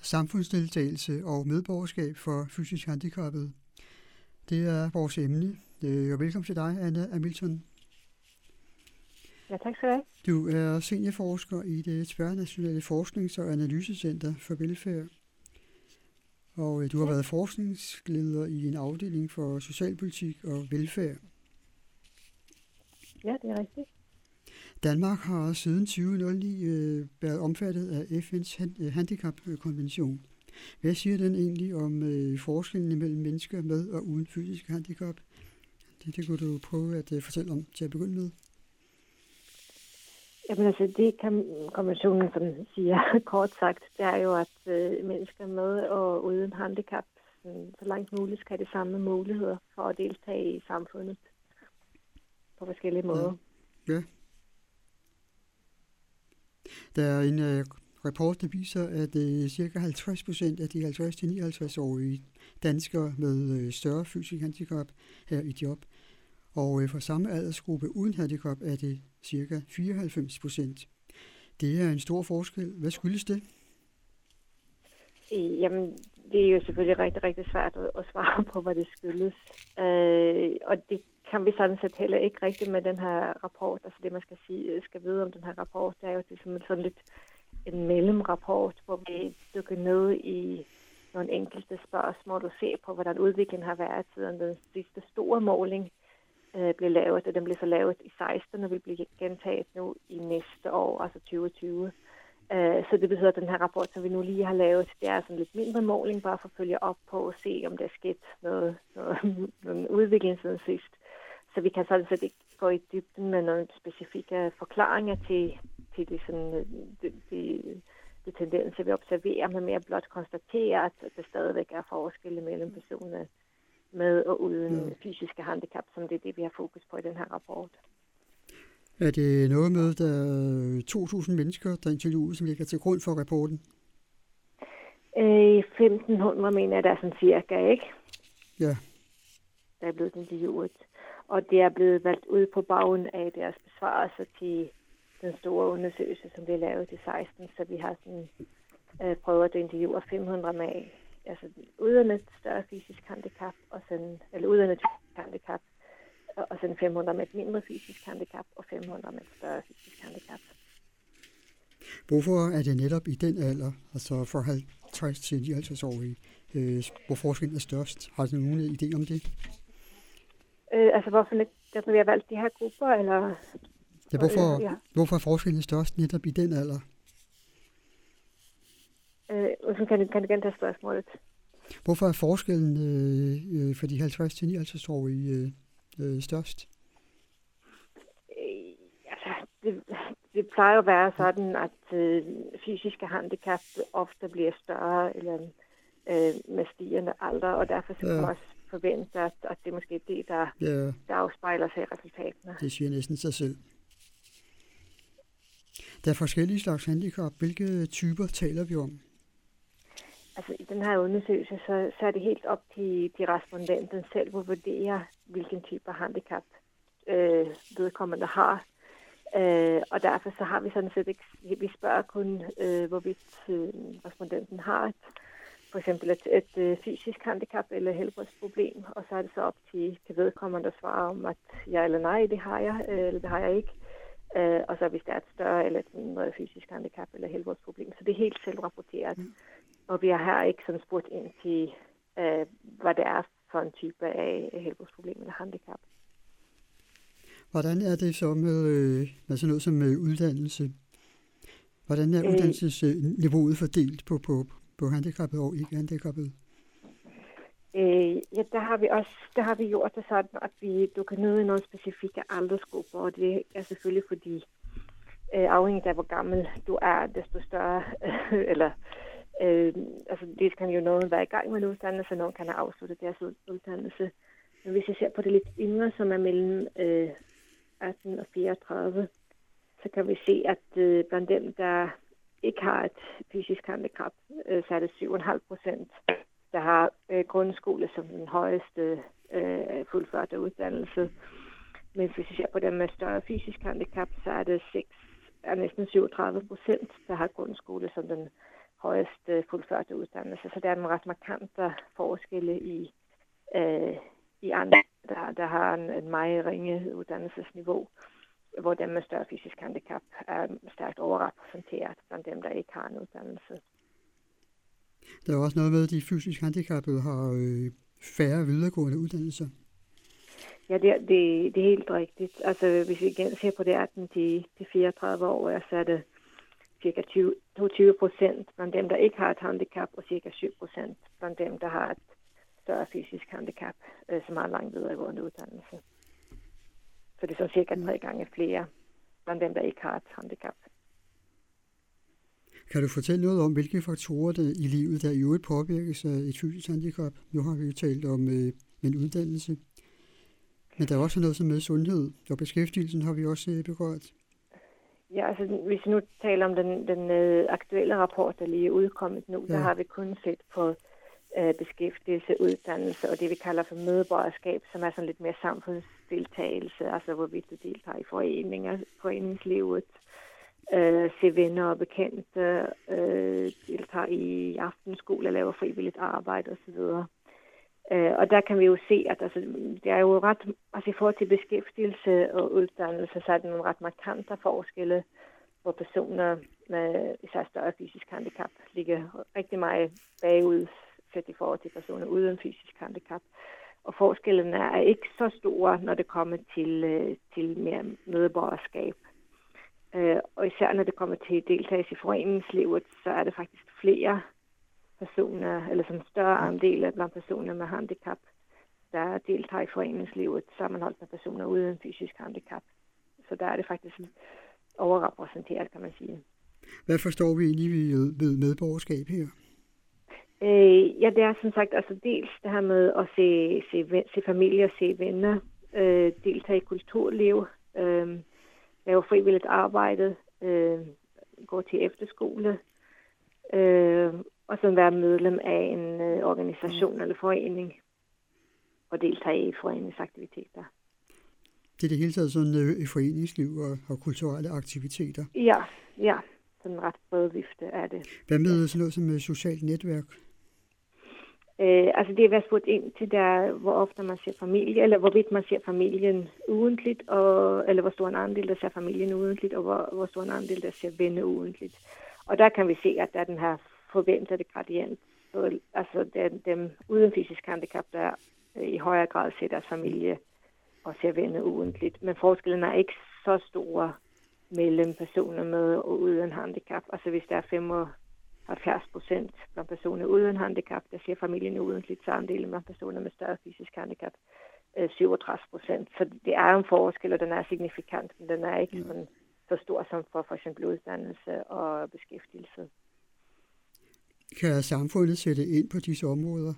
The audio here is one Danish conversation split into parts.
samfundsdeltagelse og medborgerskab for fysisk handicappede. Det er vores emne. Og velkommen til dig, Anna Hamilton. Ja, tak skal du have. Du er seniorforsker i det tværnationale forsknings- og analysecenter for velfærd. Og du har været forskningsleder i en afdeling for socialpolitik og velfærd. Ja, det er rigtigt. Danmark har siden 2009 været omfattet af FN's handicapkonvention. Hvad siger den egentlig om forskellen mellem mennesker med og uden fysisk handicap? Det kunne du prøve at fortælle om til at begynde med. Jamen altså, det kan konventionen, som siger kort sagt, det er jo, at mennesker med og uden handicap så langt muligt skal have de samme muligheder for at deltage i samfundet på forskellige måder. Ja. Der er en rapport, der viser, at ca. 50% af de 50-59-årige danskere med større fysisk handicap er i job. Og for samme aldersgruppe uden handicap er det ca. 94%. Det er en stor forskel. Hvad skyldes det? Jamen, det er jo selvfølgelig rigtig, rigtig svært at svare på, hvad det skyldes. Og det kan vi sådan set heller ikke rigtigt med den her rapport. Altså det, man skal vide om den her rapport, det er jo ligesom sådan lidt en mellemrapport, hvor vi dykker ned i nogle enkelte spørgsmål og ser på, hvordan udviklingen har været siden den sidste store måling blev lavet, og den blev så lavet i 16 og vil blive gentaget nu i næste år, altså 2020. Så det betyder, at den her rapport, som vi nu lige har lavet, det er sådan lidt mindre måling, bare for at følge op på og se, om der er sket noget udvikling siden sidst. Så vi kan sådan set ikke gå i dybden med nogle specifikke forklaringer til de tendenser, vi observerer, men mere blot konstatere, at der stadigvæk er forskelle mellem personer med og uden fysiske handicap, som det er det, vi har fokus på i den her rapport. Er det noget med, der er 2.000 mennesker, der interviewet, som ligger til grund for rapporten? 1.500 mener jeg, der er sådan cirka, ikke? Ja. Der er blevet interviewet. Og det er blevet valgt ud på baggrund af deres besvarelser til den store undersøgelse, som blev lavet i 16. Så vi har sådan, prøvet at interviewe 500 med, altså uden et større fysisk handicap, eller uden et fysisk handicap, og sådan 500 med et mindre fysisk handicap, og 500 med et større fysisk handicap. Hvorfor er det netop i den alder, altså fra 50 til 59-årige, hvor forskellen er størst? Har du nogen idé om det? Altså hvorfor vi har valgt de her grupper, eller? Ja, hvorfor er forskellen størst netop i den alder? Kan du gentage spørgsmålet? Hvorfor er forskellen for de 50 til 59-årige størst? Det plejer at være sådan, at fysiske handicap ofte bliver større eller med stigende alder, og derfor så kan man også forvente, at det måske er det, der afspejler sig i resultaterne. Det siger næsten sig selv. Der er forskellige slags handicap. Hvilke typer taler vi om? Altså i den her undersøgelse, så er det helt op til de respondenten selv at vurdere, hvilken type handicap vedkommende har. Og derfor så har vi sådan set ikke, vi spørger kun, hvorvidt respondenten har for eksempel et fysisk handicap eller helbredsproblem, og så er det så op til vedkommende at svare om, at ja eller nej, det har jeg, eller det har jeg ikke. Og så hvis der er et større eller et mindre fysisk handicap eller helbredsproblem. Så det er helt selvrapporteret. Og vi har her ikke sådan spurgt ind til, hvad det er for en type af helbredsproblem eller handicap. Hvordan er det så med sådan noget som uddannelse? Hvordan er uddannelsesniveauet fordelt på handicappede og ikke-handicappede? Ja, der har vi gjort det sådan, at vi dukker ned i nogle specifikke aldersgrupper, og det er selvfølgelig fordi, afhængigt af hvor gammel du er, desto større, eller altså det kan jo nogen være i gang med en uddannelse, nogen kan have afsluttet deres uddannelse. Men hvis jeg ser på det lidt yngre, som er mellem 18 og 34, så kan vi se, at blandt dem, der ikke har et fysisk handicap, så er det 7,5%, der har grundskole som den højeste fuldførte uddannelse. Men hvis vi ser på dem med større fysisk handicap, så er det næsten 37%, der har grundskole som den højeste fuldførte uddannelse. Så der er nogle ret markante forskelle i andre, der har en meget ringe uddannelsesniveau, hvor dem med større fysisk handicap er stærkt overrepræsenteret blandt dem, der ikke har en uddannelse. Der er også noget med, at de fysisk handicappede har færre videregående uddannelser. Ja, det er helt rigtigt. Altså, hvis vi igen ser på det 18-34 år, så er det cirka 22% blandt dem, der ikke har et handicap, og cirka 7% blandt dem, der har et større fysisk handicap, som har en lang videregående uddannelse. Så det er så cirka 3 gange flere blandt dem, der ikke har et handicap. Kan du fortælle noget om, hvilke faktorer der i livet, der i øvrigt påvirkes af et fysisk handicap? Nu har vi jo talt om en uddannelse, men der er også noget som med sundhed, og beskæftigelsen har vi også berørt. Ja, altså hvis vi nu taler om den aktuelle rapport, der lige er udkommet nu, der har vi kun set på beskæftigelse, uddannelse og det, vi kalder for medborgerskab, som er sådan lidt mere samfundsdeltagelse, altså hvorvidt du deltager i foreningslivet, se venner og bekendte, deltager i aftenskole, laver frivilligt arbejde osv. Og der kan vi jo se, at altså, det er jo ret, altså i forhold til beskæftigelse og uddannelse, så er der nogle ret markante forskelle, hvor personer med især større fysisk handicap ligger rigtig meget bagud set i forhold til personer uden fysisk handicap. Og forskellene er ikke så store, når det kommer til mere medborgerskab. Og især når det kommer til deltagelse i foreningslivet, så er det faktisk flere personer, eller som større andel blandt personer med handicap, der deltager i foreningslivet, sammenholdt med personer uden fysisk handicap. Så der er det faktisk overrepræsenteret, kan man sige. Hvad forstår vi egentlig ved medborgerskab her? Ja, det er som sagt altså dels det her med at se familie og se venner, deltage i kulturliv, lave frivilligt arbejde, gå til efterskole, og så være medlem af en organisation eller forening og deltage i foreningsaktiviteter. Det er det hele taget sådan et foreningsliv og kulturelle aktiviteter? Ja, sådan en ret bred vifte er det. Hvad med sådan noget som socialt netværk? Altså det er at være spurgt ind til der, hvor ofte man ser familie, eller hvorvidt man ser familien ugentligt, eller hvor stor en andel, der ser familien ugentligt, og hvor stor en andel, der ser venner ugentligt. Og der kan vi se, at der er den her forventede gradient. Så, altså dem uden fysisk handicap, der i højere grad ser deres familie og ser venner ugentligt. Men forskellen er ikke så store mellem personer med og uden handicap. Altså hvis der er 75% blandt personer uden handicap, der ser familien ugentligt, så andelen blandt personer med større fysisk handicap 37%. Så det er en forskel, og den er signifikant, men den er ikke så stor som for eksempel uddannelse og beskæftigelse. Kan samfundet sætte ind på disse områder?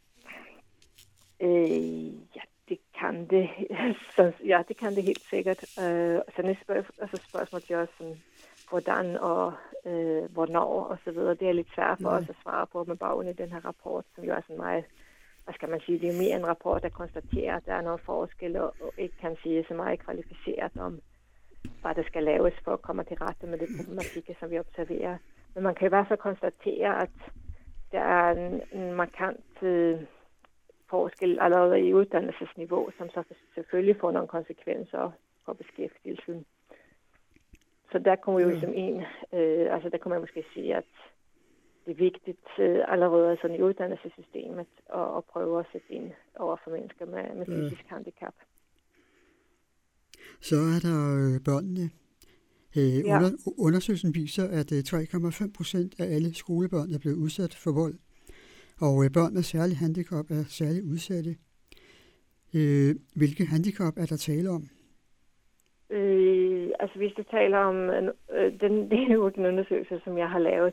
Ja, det kan det. Så, ja, det kan det helt sikkert. Så næste spørgsmål til os, hvordan og hvornår og så videre. Det er lidt svært for os at svare på med baggrund i den her rapport, som jo er sådan meget, hvad skal man sige, det er mere en rapport, der konstaterer, at der er nogle forskelle og ikke kan sige så meget kvalificeret om, hvad der skal laves for at komme til rette med det problematikker, som vi observerer. Men man kan i hvert fald konstatere, at der er en markant forskel allerede i uddannelsesniveau, som så selvfølgelig får nogle konsekvenser for beskæftigelsen. Så der kommer jo som der kan man måske sige, at det er vigtigt allerede sådan i uddannelsessystemet at prøve at sætte ind over for mennesker med fysisk handicap. Så er der børnene. Undersøgelsen viser, at 3,5% af alle skolebørn er blevet udsat for vold, og børn med særlig handicap er særligt udsatte. Hvilke handicap er der tale om? Altså hvis du taler om, det er jo en undersøgelse, som jeg har lavet,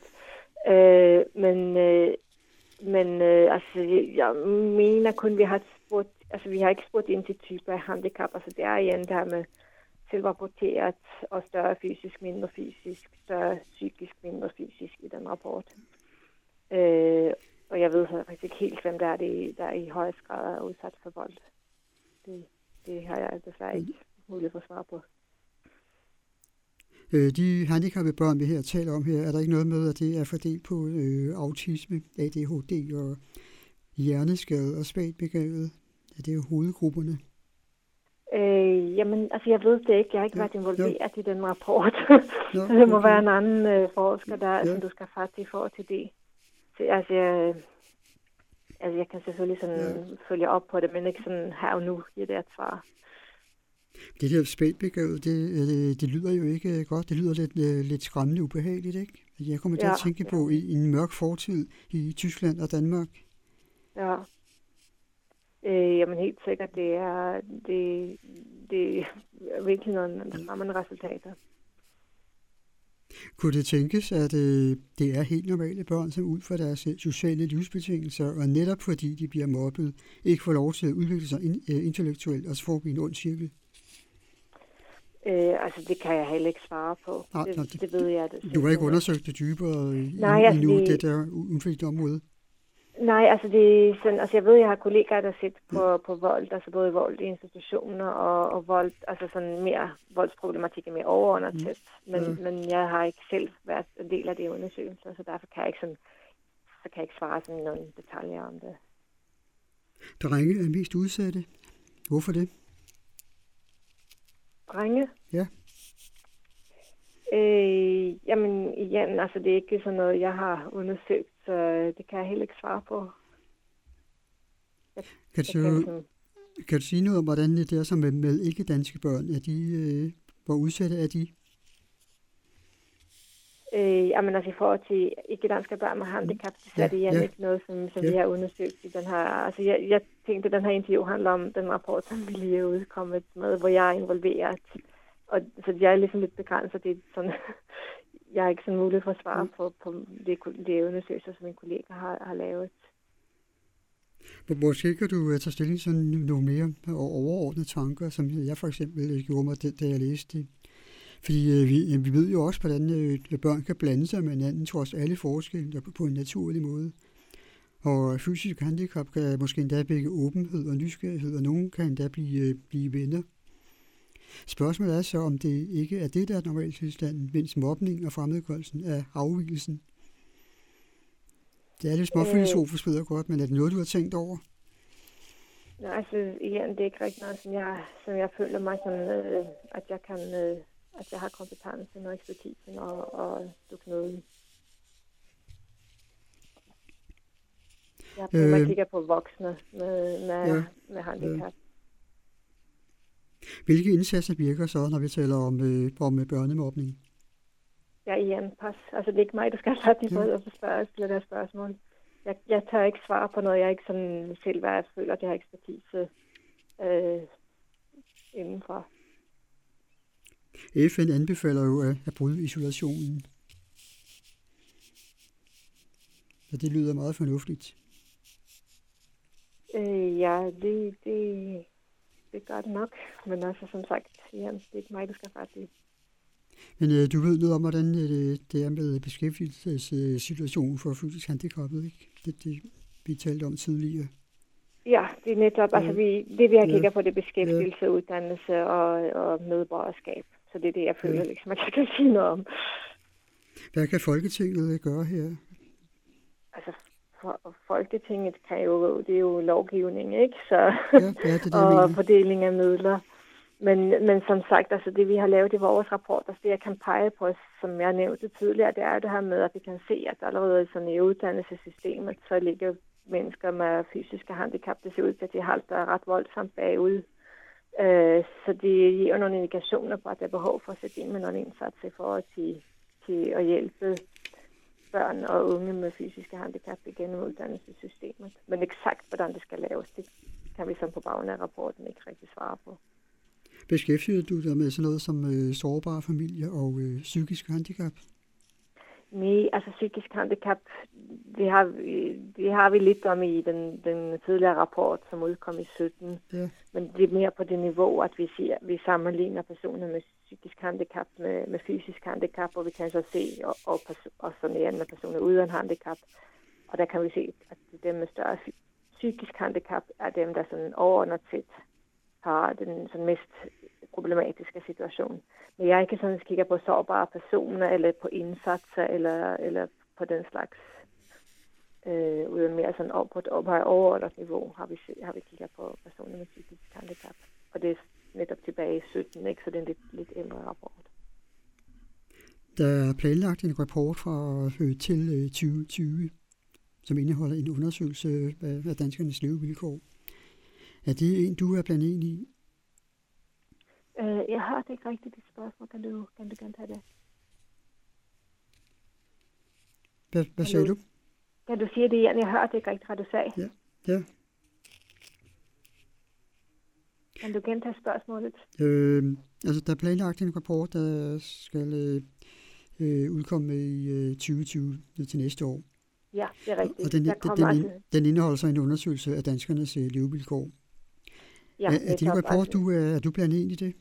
men jeg mener kun, vi har ikke spurgt ind til typer af handicap, altså det er igen der med selvrapporteret og større fysisk, mindre fysisk, større psykisk, mindre fysisk i den rapport. Og jeg ved faktisk ikke helt, hvem der er i højst grad er udsat for vold. Det har jeg desværre ikke mulighed for at svare på. De handicappede børn, vi her taler om her, er der ikke noget med, at det er fordelt på autisme, ADHD og hjerneskade og svagt begavet? Er det jo hovedgrupperne? Jamen, altså jeg ved det ikke. Jeg har ikke været involveret i den rapport. Så det må være en anden forsker, som du skal faktisk få til det. Så, jeg kan selvfølgelig sådan følge op på det, men ikke sådan her og nu giver det et svar. Det der spætbegavet, det lyder jo ikke godt. Det lyder lidt skræmmende ubehageligt, ikke? Jeg kommer til at tænke på en mørk fortid i Tyskland og Danmark. Ja. Jamen helt sikkert, det er virkelig nogle skræmmende resultater. Kunne det tænkes, at det er helt normale børn, som ud fra deres sociale livsbetingelser, og netop fordi de bliver mobbet, ikke får lov til at udvikle sig intellektuelt, og så får vi en ond cirkel? Altså, det kan jeg heller ikke svare på. Det ved jeg. Du har ikke undersøgt det dybere endnu, det der uden for dit område? Nej, altså det er sådan, altså jeg ved, jeg har kollegaer, der sidder på vold, altså både vold i institutioner og vold, altså sådan mere voldsproblematik er mere overordnet tæt. Men jeg har ikke selv været en del af det undersøgelser, så derfor kan jeg ikke svare sådan nogle detaljer om det. Drenge er mest udsatte. Hvorfor det? Drenge? Ja. Jamen igen, altså det er ikke sådan noget, jeg har undersøgt, så det kan jeg heller ikke svare på. Kan du sige noget om, hvordan det er så med ikke-danske børn? Er de, hvor udsatte er de? Jamen altså i forhold til ikke-danske børn med handicap, så er det igen ikke noget, som vi har undersøgt i den her. Altså jeg tænkte, at den her interview handler om den rapport, som vi lige er udkommet med, hvor jeg er involveret. Og så jeg er ligesom lidt begrænset. Det er sådan, jeg har ikke sådan mulighed for at svare på det undersøgelser, som min kollega har lavet. Måske kan du tage stilling til nogle mere overordnede tanker, som jeg for eksempel gjorde mig, da jeg læste det. Fordi vi ved jo også, hvordan børn kan blande sig med hinanden, trods alle forskelle på en naturlig måde. Og fysisk handicap kan måske endda begge åbenhed og nysgerrighed, og nogen kan endda blive venner. Spørgsmålet er så, om det ikke er det, der er normaltilstanden, mens mobning og fremmedgørelsen er afvigelsen. Det er lidt småfilosofisk, ved jeg godt, men er det noget, du har tænkt over? Nej, altså igen, det er ikke rigtig noget, som jeg føler mig sådan, at jeg har kompetencen og ekspertisen og dukke noget i. Jeg kigger på voksne med handicap. Hvilke indsatser virker så, når vi taler om børnemobning? Ja, igen, pas. Altså, det er ikke mig, der skal have de at stille det spørgsmål. Jeg tør ikke svare på noget, jeg ikke sådan selv føler, at jeg har ekspertise indenfor. FN anbefaler jo at bryde isolationen. Så det lyder meget fornuftigt. Ja, det gør det nok. Men altså, som sagt, Jens, det er ikke mig, der skal faktisk. Men du ved noget om, hvordan det er med beskæftigelsessituationen for fysisk handicappede, ikke? Det vi talte om tidligere. Ja, det er netop, altså vi har kigget på det beskæftigelse, uddannelse og medborgerskab. Så det er det, jeg føler, liksom, at jeg kan sige noget om. Hvad kan Folketinget gøre her? Altså, Folketinget det er jo lovgivning, ikke? Så, og fordeling af midler. Men som sagt, altså det vi har lavet i vores rapport, altså det jeg kan pege på, som jeg nævnte tidligere, det er det her med, at vi kan se, at allerede sådan i uddannelsessystemet, så ligger mennesker med fysiske handicap, det ser ud til, at de halter ret voldsomt bagud. Så det giver nogle indikationer på, at der er behov for at sætte ind med nogle indsatser i forhold til at hjælpe børn og unge med fysiske handicap igennem uddannelsessystemet. Men eksakt, hvordan det skal laves, det kan vi så på baggrund af rapporten ikke rigtig svare på. Beskæftiger du dig med sådan noget som sårbare familier og psykisk handicap? Nej, altså psykisk handicap, det har vi lidt om i den tidligere rapport, som udkom i 17. Ja. Men det er mere på det niveau, at vi sammenligner personer med psykisk handicap med fysisk handicap, og vi kan så se og sådan igen med personer uden handicap. Og der kan vi se, at dem med større psykisk handicap er dem, der sådan overordnet set har den sådan mest problematiske situation. Men jeg ikke sådan kigger på sårbare personer, eller på indsatser, eller på den slags. Uden mere sådan på et overordnet niveau har vi kigget på personer med psykisk handicap. Og det er netop tilbage i 17, ikke? Så det er en lidt ældre rapport. Der er planlagt en rapport til 2020, som indeholder en undersøgelse af danskernes levevilkår. Er det en, du er blandt en i? Jeg hørte ikke rigtigt dit spørgsmål. Kan du gentage det? Hvad sagde du? Kan du sige det igen? Jeg hørte ikke rigtigt, hvad du sagde. Ja. Kan du gentage spørgsmålet? Altså, der er planlagt en rapport, der skal udkomme i 2020 til næste år. Ja, det er rigtigt. Og den indeholder så en undersøgelse af danskernes levevilkår. Ja, er din rapport, er du blandt en i det?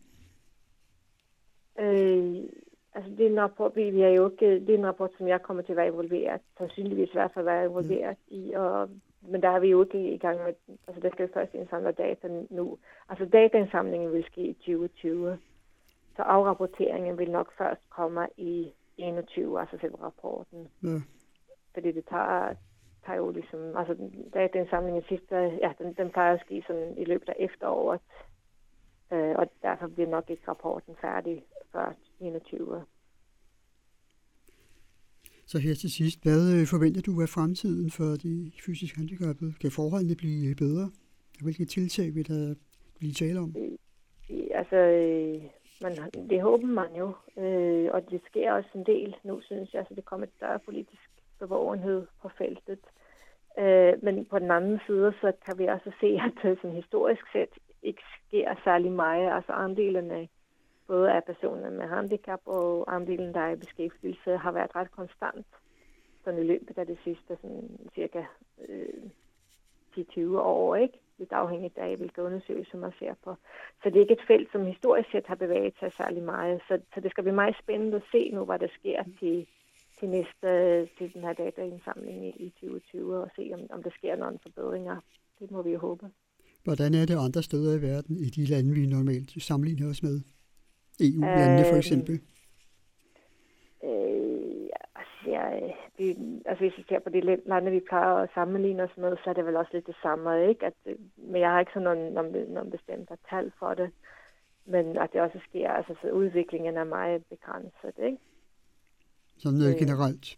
Altså, det er en rapport, det er en rapport, som jeg kommer til at være involveret, sandsynligvis i hvert fald være involveret i, men der er vi jo ikke i gang med, altså der skal jo først indsamle data nu. Altså dataindsamlingen vil ske i 2020, så afrapporteringen vil nok først komme i 21, altså selve rapporten. Ja. Fordi det tager jo ligesom, altså dataindsamlingen sidste, ja, den plejer at ske sådan i løbet af efteråret, og derfor bliver nok ikke rapporten færdig før 21. Så her til sidst, hvad forventer du af fremtiden for de fysisk handicappede? Kan forholdene blive bedre? Hvilke tiltag vil der blive tale om? Altså, det håber man jo, og det sker også en del nu, synes jeg, så det kommer et større politisk bevågenhed på feltet. Men på den anden side, så kan vi også se, at sådan historisk set ikke sker særlig meget. Altså andelen af både af personer med handicap og andelen, der er i beskæftigelse, har været ret konstant sådan i løbet af det sidste sådan, cirka 10-20 år, ikke? Lidt afhængigt af, hvilke undersøgelser man ser på. Så det er ikke et felt, som historisk set har bevæget sig særlig meget. Så det skal blive meget spændende at se nu, hvad der sker til den her dataindsamling i 2020, og se, om der sker nogle forbedringer. Det må vi jo håbe. Hvordan er det andre steder i verden, i de lande, vi normalt sammenligner os med? EU-landene for eksempel? Hvis vi ser på de lande, vi plejer at sammenligne os med, så er det vel også lidt det samme, ikke? Men jeg har ikke sådan nogle bestemte tal for det. Men at det også sker, altså så udviklingen er meget begrænset, ikke? Sådan generelt?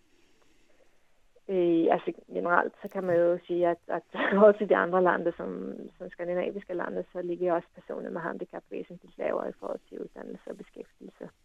Generelt, så kan man jo sige, at også i de andre lande, som skandinaviske lande, så ligger også personer med handicap væsentligt lavere i forhold til uddannelse og beskæftigelse.